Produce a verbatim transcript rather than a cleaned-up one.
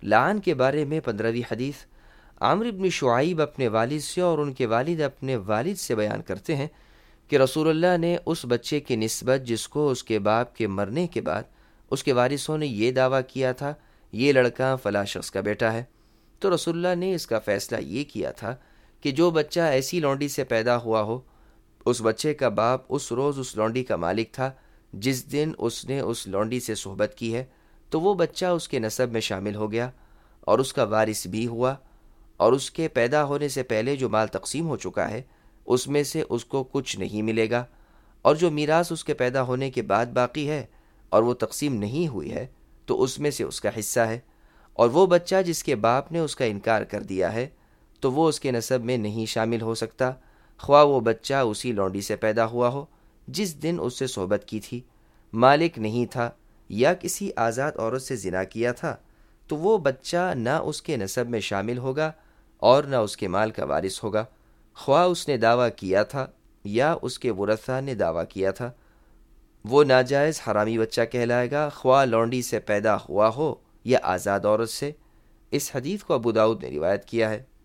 لعان کے بارے میں پندرہویں حدیث، عمرو بن شعیب اپنے والد سے اور ان کے والد اپنے والد سے بیان کرتے ہیں کہ رسول اللہ نے اس بچے کی نسبت جس کو اس کے باپ کے مرنے کے بعد اس کے وارثوں نے یہ دعویٰ کیا تھا یہ لڑکا فلاں شخص کا بیٹا ہے، تو رسول اللہ نے اس کا فیصلہ یہ کیا تھا کہ جو بچہ ایسی لونڈی سے پیدا ہوا ہو، اس بچے کا باپ اس روز اس لونڈی کا مالک تھا جس دن اس نے اس لونڈی سے صحبت کی ہے، تو وہ بچہ اس کے نسب میں شامل ہو گیا اور اس کا وارث بھی ہوا، اور اس کے پیدا ہونے سے پہلے جو مال تقسیم ہو چکا ہے اس میں سے اس کو کچھ نہیں ملے گا، اور جو میراث اس کے پیدا ہونے کے بعد باقی ہے اور وہ تقسیم نہیں ہوئی ہے تو اس میں سے اس کا حصہ ہے، اور وہ بچہ جس کے باپ نے اس کا انکار کر دیا ہے تو وہ اس کے نسب میں نہیں شامل ہو سکتا، خواہ وہ بچہ اسی لونڈی سے پیدا ہوا ہو جس دن اس سے صحبت کی تھی، مالک نہیں تھا یا کسی آزاد عورت سے زنا کیا تھا، تو وہ بچہ نہ اس کے نسب میں شامل ہوگا اور نہ اس کے مال کا وارث ہوگا، خواہ اس نے دعویٰ کیا تھا یا اس کے ورثاء نے دعویٰ کیا تھا، وہ ناجائز حرامی بچہ کہلائے گا، خواہ لونڈی سے پیدا ہوا ہو یا آزاد عورت سے۔ اس حدیث کو ابو داؤد نے روایت کیا ہے۔